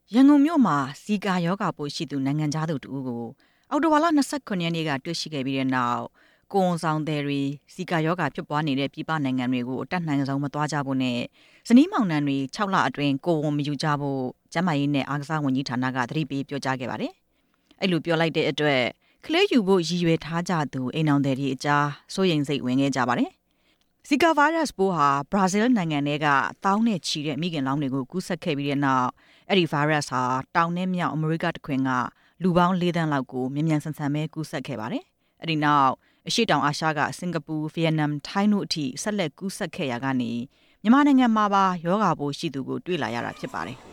ရန်ကုန်မြို့မှာဇီကာယောဂါပိုးရှိသူနိုင်ငံသားတို့တူကိုအော်တိုဝါလာ29ရက်နေ့ကတွေ့ရှိခဲ့ပြီးတဲ့နောက်ကိုဝန်ဆောင်တွေဇီကာယောဂါဖြစ်ပွားနေတဲ့ပြည်ပနိုင်ငံတွေကိုအတက်နိုင်ဆုံးမသွားကြဖို့နဲ့ဇနီးမောင်နှံတွေ6လအတွင်းကိုဝန်မယူကြဖို့ကျန်းမာရေးနဲ့အားကစားဝန်ကြီးဌာနကသတိပေးပြောကြားခဲ့ပါတယ်။အဲ့လိုပြောလိုက်တဲ့အတွက်ကလေးယူဖို့ရည်ရွယ်ထားကြသူအိမ်အောင်တွေအကြားစိုးရိမ်စိတ်ဝင်ခဲ့ကြပါတယ်။ဇီကာဗိုင်းရပ်စ်ပိုးဟာဘရာဇီးနိုင်ငံထဲကတောင်းနဲ့ချီတဲ့မိခင်လောင်းတွေကိုကူးစက်ခဲ့ပြီးတဲ့နောက်အဲ့ဒီဗိုင်းရပ်စ်ဟာတောင်နဲ့မြောက်အမေရိကတခွင်ကလူပေါင်း4သန်းလောက်ကိုမြန်မြန်ဆန်ဆန်ပဲကူးစက်ခဲ့ပါတယ်။အဲ့ဒီနောက်အရှေ့တောင်အာရှကစင်ကာပူ၊ဗီယက်နမ်၊ထိုင်းတို့အထိဆက်လက်ကူးစက်ခဲ့ရကနေမြန်မာနိုင်ငံမှာပါယောဂါပိုးရှိသူကိုတွေ့လာရတာဖြစ်ပါတယ်။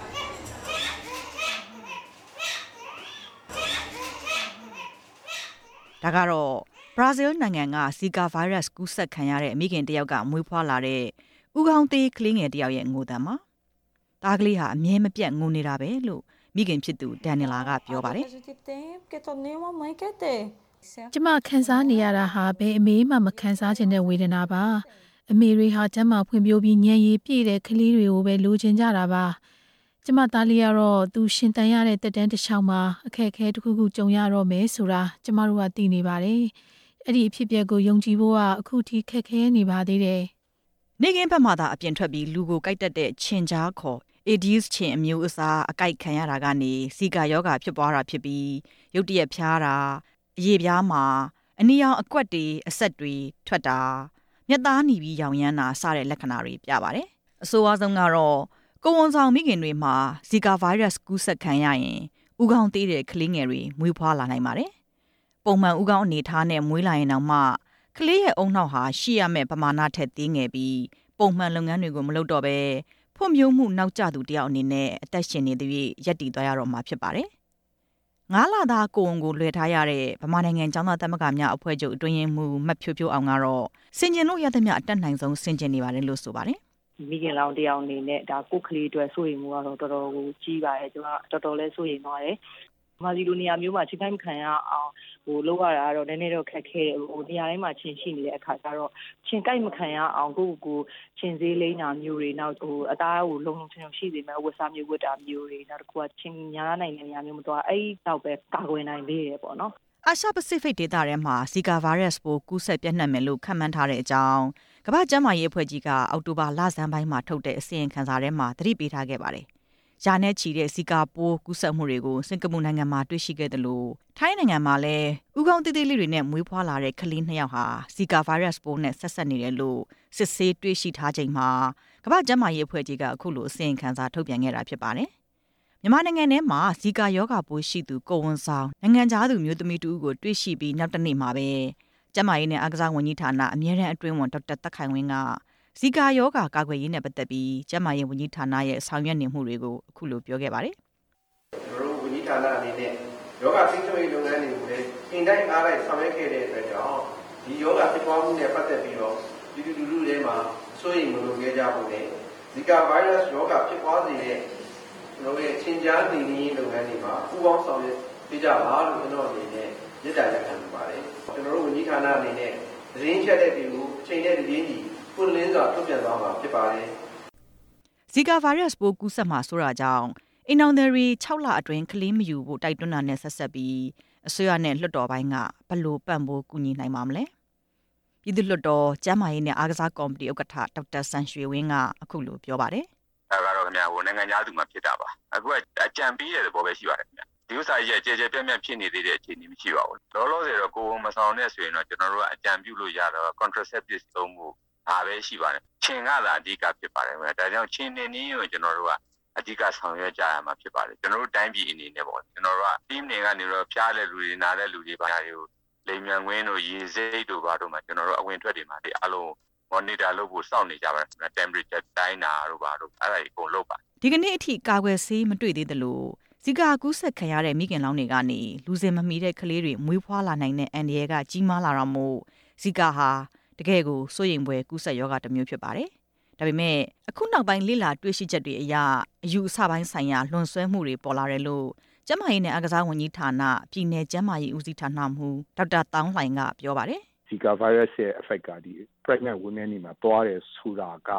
ဒါကတော့ဘရာဇီးနိုင်ငံကဇီကာဗိုင်းရပ်စ်ကူးစက်ခံရတဲ့မိခင်တယောက်ကမွေးဖွားလာတဲ့ဥကောင်းသေးကလေးငယ်တယောက်ရဲ့ငိုသံမှာတားကလေးဟာအမြဲမပြတ်ငိုနေတာပဲလို့မိခင်ဖြစ်သူဒန်နီလာကပြောပါတယ်။ကျမခံစားနေရတာဟာဘယ်အမေမှမခံစားခြင်းတဲ့ဝေဒနာပါ။အမေတွေဟာကျမဖွံ့ဖြိုးပြီးဉာဏ်ရည်ပြည့်တဲ့ကလေးတွေကိုပဲလိုချင်ကြတာပါ။ကျမသားလေးကတော့သူရှင်သန်ရတဲ့တက်တန်းတစ်ချောင်းမှာအခက်အခဲတစ်ခုခုကြုံရတော့မယ်ဆိုတာကျမတို့ကသိနေပါတယ်။အဲ့ဒီအဖြစ်အပျက်ကိုယုံကြည်ဖို့ကအခုထိခက်ခဲနေပါသေးတယ်။နေကင်းဘက်မှာသာအပြင်ထွက်ပြီးလူကိုကိုက်တက်တဲ့ချင်ကြားခေါ်Aedes ချင်အမျိုးအစားအကိုက်ခံရတာကနေဇီကာယောဂါဖြစ်ပွားတာဖြစ်ပြီးရုတ်တရက်ဖျားတာအရေပြားမှာအနီရောင်အကွက်တွေအဆက်တွေထွက်တာမျက်သားหนีပြီးရောင်ရမ်းတာစတဲ့လက္ခဏာတွေပြပါတယ်။အဆိုအဆုံးကတော့ကိုဝန်ဆောင်မိခင်တွေမှာဇီကာဗိုင်းရပ်စ်ကူးစက်ခံရရင်ဥကောင်းသေးတဲ့ကလေးငယ်တွေမွေးဖွားလာနိုင်ပါတယ်။ပုံမှန်ဥကောင်းအနေထားနဲ့မွေးလာရင်တောင်မှကလေးရဲ့အုံနှောက်ဟာရှိရမယ့်ပမာဏထက်သေးငယ်ပြီးပုံမှန်လုပ်ငန်းတွေကိုမလုပ်တော့ဘဲဖွံ့ဖြိုးမှုနောက်ကျသူတယောက်အနေနဲ့အသက်ရှင်နေသူရဲ့ရက်တည်သွားရတော့မှာဖြစ်ပါတယ်။9လသားကိုဝန်ကိုလွှဲထားရတဲ့ဗမာနိုင်ငံကျောင်းသားသမဂ္ဂများအဖွဲ့ချုပ်အတွင်းရေးမှူးမတ်ဖြိုးဖြိုးအောင်ကတော့စင်ကျင်လို့ရသမျှအတက်နိုင်ဆုံးစင်ကျင်နေပါတယ်လို့ဆိုပါတယ်။မိခင်လောင်တယောက်အနေနဲ့ဒါကိုယ်ကလေးအတွက်စိုးရိမ်မှုကတော့တော်တော်ကိုကြီးပါတယ်ကျွန်တော်တော်တော်လေးစိုးရိမ်သွားတယ်။မာဒီလိုနေရာမျိုးမှာချိန်တိုင်းခံရအောင်လောက်ရတာတော့နည်းနည်းတော့ခက်ခဲတယ်နေရာတိုင်းမှာချင်းရှိနေတဲ့အခါကျတော့ချင်းကြိုက်မခံရအောင်ကိုချင်းစေးလိမ့်တာမျိုးတွေနောက်အသားကိုလုံလုံချင်းရှိစေမဲ့ဝတ်စားမျိုးဝတ်တာမျိုးတွေနောက်တစ်ခုကချင်းညားနိုင်တဲ့နေရာမျိုးမသွားအဲ့တော့ပဲကာကွယ်နိုင်သေးတယ်ပေါ့နော်အာရှပစိဖိတ်ဒေသထဲမှာဇီကာဗိုင်းရပ်စ်ပိုးကူးစက်ပြန့်နှံ့မယ်လို့ခန့်မှန်းထားတဲ့အကြောင်းကမ္ဘာ့ကျန်းမာရေးအဖွဲ့ကြီးကအောက်တိုဘာလဆန်းပိုင်းမှာထုတ်တဲ့အစီရင်ခံစာထဲမှာသတိပေးထားခဲ့ပါတယ်။ရာနဲ့ချီတဲ့ဇီကာပိုးကူးစက်မှုတွေကိုစင်ကာပူနိုင်ငံမှာတွေ့ရှိခဲ့တယ်လို့ထိုင်းနိုင်ငံမှာလည်းဥကောင်းသေးသေးလေးတွေနဲ့မွေးဖွားလာတဲ့ကလေး2ယောက်ဟာဇီကာဗိုင်းရပ်စ်ပိုးနဲ့ဆက်ဆက်နေတယ်လို့စစ်ဆေးတွေ့ရှိထားချိန်မှာကမ္ဘာ့ကျန်းမာရေးအဖွဲ့ကြီးကအခုလိုအစီရင်ခံစာထုတ်ပြန်ခဲ့တာဖြစ်ပါတယ်။မြန်မာနိုင်ငံထဲမှာဇီကာယောဂါပိုးရှိသူကိုဝန်ဆောင်နိုင်ငံသားသူမျိုးသမီးတူကိုတွေ့ရှိပြီးနောက်တစ်နေ့မှာပဲကျန်းမာရေးနဲ့အားကစားဝန်ကြီးဌာနအမြဲတမ်းအတွင်းဝန်ဒေါက်တာသက်ခိုင်ဝင်းကဇီကာယောဂါကာကွယ်ရေးနဲ့ပတ်သက်ပြီးကျန်းမာရေးဝန်ကြီးဌာနရဲ့ဆောင်ရွက်နေမှုတွေကိုအခုလိုပြောခဲ့ပါတယ်။ကျွန်တော်တို့ဝန်ကြီးဌာနအနေနဲ့ယောဂထိန်းချုပ်ရေးလုပ်ငန်းတွေကိုလည်းအင်တိုင်းအားလိုက်ဆောင်ရွက်ခဲ့တဲ့အတွက်ကြောင့်ဒီယောဂဖြစ်ပွားမှုနဲ့ပတ်သက်ပြီးတော့ဒီလူလူတွေမှာစိုးရိမ်မလို့ခဲ့ကြဖို့နဲ့ဇီကာဗိုင်းရပ်စ်ယောဂဖြစ်ပွားစေတဲ့ကျွန်တော်ရဲ့ချင်းကြားနေနည်းလုပ်ငန်းတွေမှာပူးပေါင်းဆောင်ရွက်ပေးကြပါလို့ကျွန်တော်အနေနဲ့မြစ်တာရက်ခံပါတယ်။ကျွန်တော်တို့ဝန်ကြီးဌာနအနေနဲ့သတင်းချက်တဲ့ပြည်ကိုချိန်တဲ့သတင်းကြီးပွင့်လင်းစွာထုတ်ပြန်သွားမှာဖြစ်ပါတယ်။ဇီကာဗိုင်းရပ်စ်ပိုးကူးစက်မှာဆိုတာကြောင့်အိမ်အောင်တွေ6လအတွင်းကလေးမယူဖို့တိုက်တွန်းတာနဲ့ဆက်ဆက်ပြီးအစိုးရနဲ့လွှတ်တော်ပိုင်းကဘလို့ပံ့ပိုးကူညီနိုင်မှာမလဲ။ပြည်သူ့လွှတ်တော်ကျန်းမာရေးနဲ့အားကစားကော်မတီဥက္ကဋ္ဌဒေါက်တာဆန်ရွှေဝင်းကအခုလိုပြောပါတယ်။ဒါကတော့ခင်ဗျာနိုင်ငံသားသူမှဖြစ်တာပါ။အခုကအကြံပေးတဲ့သဘောပဲရှိပါတယ်ခင်ဗျာ။ဒီဥစ္စာကြီးကကြဲပြန့်ဖြစ်နေသေးတဲ့အခြေအနေမရှိပါဘူး။လောလောဆယ်တော့ကိုယ်မဆောင်နဲ့ဆိုရင်တော့ကျွန်တော်တို့ကအကြံပြုလို့ရတော့ contraceptive သုံးဖို့ဒါပဲရှိပါတယ်။ချင်းကသာအဓိကဖြစ်ပါတယ်။ဒါကြောင့်ချင်းနေနည်းကိုကျွန်တော်တို့ကအဓိကဆောင်ရွက်ကြရမှာဖြစ်ပါတယ်။ကျွန်တော်တို့တိုင်းပြည်အနေနဲ့ပေါ့ကျွန်တော်တို့က team တွေကနေတော့ဖျားတဲ့လူတွေနားတဲ့လူတွေဘာတွေကိုလိမ်မြန်ခွင်းတို့ရေစိတ်တို့ဘာတို့မှကျွန်တော်တို့အဝင်ထွက်တွေမှာဒီအလုံး monitor လုပ်ဖို့စောင့်နေကြပါတယ်။ temperature တိုင်းတာတို့ဘာတို့အဲ့ဒါကြီးအကုန်လုပ်ပါဒီကနေ့အထိကာကွယ်ဆေးမတွေ့သေးသလိုဇီကာကူးစက်ခံရတဲ့မိခင်လောင်းတွေကနေလူစင်မမီတဲ့ကလေးတွေမွေးဖွားလာနိုင်တဲ့အန္တရာယ်ကကြီးမားလာတော့မို့ဇီကာဟာတကယ်ကိုစိုးရိမ်ဖွယ်ကူးစက်ရောဂါတစ်မျိုးဖြစ်ပါတယ်။ဒါပေမဲ့အခုနောက်ပိုင်းလေ့လာတွေ့ရှိချက်တွေအရအယူအဆပိုင်းဆိုင်ရာလွန်ဆွဲမှုတွေပေါ်လာတယ်လို့ကျန်းမာရေးနဲ့အားကစားဝန်ကြီးဌာနပြည်내ကျန်းမာရေးဦးစီးဌာနမှူးဒေါက်တာတောင်းလှိုင်ကပြောပါတယ်။ Zika virus ရဲ့ effect ကဒီ pregnant women တွေမှာတွားတယ်ဆိုတာက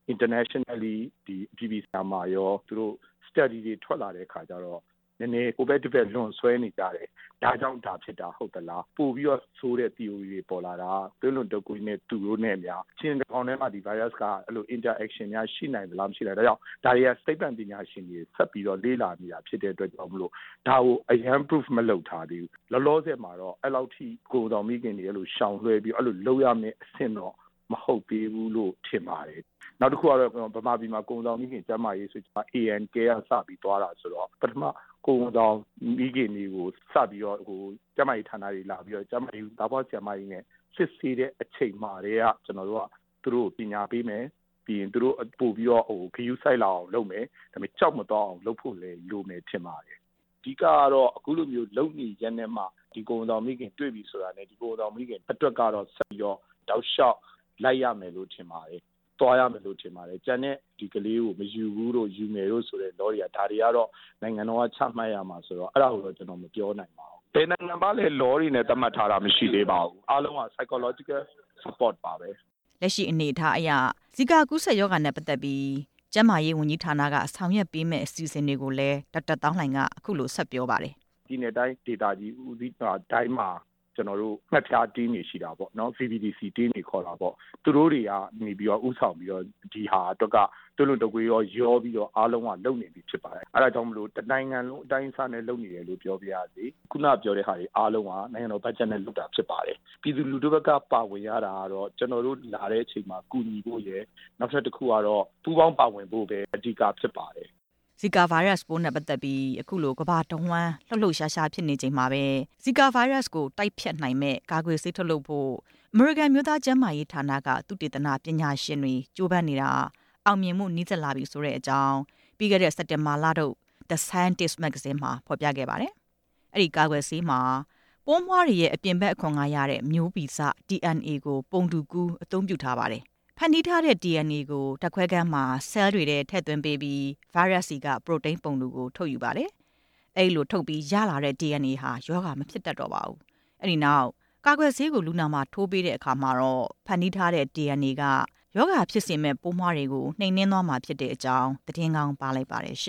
internationally ဒီအပြည်ပြည်ဆိုင်ရာမှာရောသူတို့ study တွေထွက်လာတဲ့အခါကျတော့နည်းနည်း over-develop လွန်ဆွဲနေကြတယ်ဒါကြောင့်ဒါဖြစ်တာဟုတ်သလားပို့ပြီးတော့ဆိုးတဲ့ theory တွေပေါ်လာတာသွေးလွန်တုပ်ကွေးနဲ့သူတို့နဲ့များချင်းတစ်ကောင်ထဲမှာဒီ virus ကအဲ့လို interaction များရှိနိုင်သလားမရှိနိုင်ဒါကြောင့်ဒါတွေကစိတ်ပံပညာရှင်တွေဆက်ပြီးတော့လေ့လာနေတာဖြစ်တဲ့အတွက်ကြောင့်မလို့ဒါကိုအရန် proof မလုပ်ထားသေးဘူးလောလောဆယ်မှာတော့အဲ့လောက်ထိကိုယ်တော်မိခင်တွေအဲ့လိုရှောင်လွှဲပြီးအဲ့လိုလုပ်ရမယ့်အဆင့်တော့မဟုတ်သေးဘူးလို့ထင်ပါတယ်နောက်တစ်ခုကတော့ဗမာပြည်မှာကိုယ်တော်မိခင်ကျန်းမာရေးဆိုချင် AN care စပြီးသွားတာဆိုတော့ပထမကိုယ်တော်မိခင်တွေကိုစပြီးတော့ကျန်းမာရေးဌာနတွေလာပြီးတော့ကျန်းမာရေးတာပေါ်ဆရာမကြီးနဲ့စစ်ဆေးတဲ့အချိန်မှာတည်းကကျွန်တော်တို့ကသူတို့ပညာပေးမယ်ပြီးရင်သူတို့ပို့ပြီးတော့ခရူးဆိုင်လာအောင်လုပ်မယ်ဒါပေမဲ့ကြောက်မတော့အောင်လုပ်ဖို့လည်းလိုမယ်ထင်ပါတယ်အဓိကကတော့အခုလိုမျိုးလုံနေရက်နဲ့မှဒီကိုယ်တော်မိခင်တွေ့ပြီဆိုတာနဲ့ဒီကိုယ်တော်မိခင်အတွက်ကတော့ဆက်ပြီးတော့တောက်လျှောက်လိုက်ရမယ်လို့ထင်ပါတယ်သွားရမယ်လို့ထင်ပါတယ်ကျန်တဲ့ဒီကလေးကိုမယူဘူးလို့ယူမယ်လို့ဆိုတဲ့ law တွေကဒါတွေကတော့နိုင်ငံတော်ကချမှတ်ရမှာဆိုတော့အဲ့ဒါကိုတော့ကျွန်တော်မပြောနိုင်ပါဘူးဘယ်နိုင်ငံမှလည်း law တွေနဲ့သတ်မှတ်ထားတာမရှိသေးပါဘူးအားလုံးက psychological support ပါပဲလက်ရှိအနေအထားအရဇီကာကူးစက်ရောဂါနဲ့ပတ်သက်ပြီးကျန်းမာရေးဝန်ကြီးဌာနကဆောင်ရွက်ပေးမဲ့အစီအစဉ်တွေကိုလည်းဒေါက်တာတောင်းလှိုင်ကအခုလိုဆက်ပြောပါတယ်ဒီနေ့တိုင်း data ကြီးဦးစီးတိုင်းမှာကျွန်တော်တို့မှတ်ဖြားတင်းနေရှိတာပေါ့နော် VVDC တင်းနေခေါ်တာပေါ့သူတို့တွေကနေပြီးတော့ဥဆောင်ပြီးတော့ဒီဟာအတွက်ကတွလွန်တကွေရောပြီးတော့အားလုံးကလုံနေပြီဖြစ်ပါတယ်အဲ့ဒါကြောင့်မလို့တနိုင်ငံလုံးအတိုင်းအဆနဲ့လုံနေတယ်လို့ပြောပြရစီခုနပြောတဲ့ဟာတွေအားလုံးကနိုင်ငံတော်ဘတ်ဂျက်နဲ့လုပ်တာဖြစ်ပါတယ်ပြည်သူလူထုဘက်ကပါဝင်ရတာကတော့ကျွန်တော်တို့လာတဲ့အချိန်မှာကူညီဖို့ရယ်နောက်ထပ်တစ်ခုကတော့ပူးပေါင်းပါဝင်ဖို့ပဲအဓိကဖြစ်ပါတယ်ဇီကာဗိုင်းရပ်စ်ပိုးနဲ့ပတ်သက်ပြီးအခုလိုကမ္ဘာတဝန်းလှုပ်ရှားဖြစ်နေချိန်မှာပဲဇီကာဗိုင်းရပ်စ်ကိုတိုက်ဖျက်နိုင်မဲ့ကာကွယ်ဆေးထုတ်လုပ်ဖို့အမေရိကန်မျိုးသားကျန်းမာရေးဌာနကသုတေသနပညာရှင်တွေကြိုးပမ်းနေတာအောင်မြင်မှုနှီးစပ်လာပြီဆိုတဲ့အကြောင်းပြီးခဲ့တဲ့စက်တင်ဘာလထုတ် The Scientist Magazine မှာဖော်ပြခဲ့ပါတယ်။အဲ့ဒီကာကွယ်ဆေးမှာပိုးမွှားတွေရဲ့အပြင်ဘက်အခွန်ကရတဲ့မျိုးဗီဇ DNA ကိုပုံတူကူးအသုံးပြုထားပါတယ်။ဖန်တီးထားတဲ့ DNA ကိုဓာတ်ခွဲခန်းမှာ cell တွေထဲထည့်သွင်းပေးပြီး virus က protein ပုံတူကိုထုတ်ယူပါတယ်။အဲ့လိုထုတ်ပြီးရလာတဲ့ DNA ဟာရောဂါမဖြစ်တတ်တော့ပါဘူး။အဲ့ဒီနောက်ကာကွယ်ဆေးကိုလူနာမှာထိုးပေးတဲ့အခါမှာတော့ဖန်တီးထားတဲ့ DNA ကရောဂါဖြစ်စေမဲ့ပိုးမွှားတွေကိုနှိမ်နင်းသွားမှာဖြစ်တဲ့အကြောင်းသတင်းကောင်းပါလိုက်ပါတယ်ရှ